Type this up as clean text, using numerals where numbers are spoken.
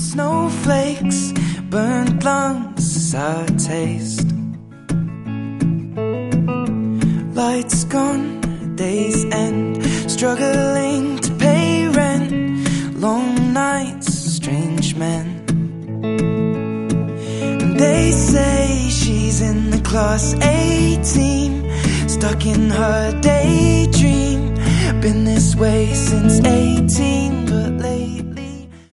Snowflakes, burnt lungs, sour taste. Lights gone, day's end, struggling to pay rent. Long nights, strange men. And they say she's in the class A team, stuck in her daydream. Been this way since 18.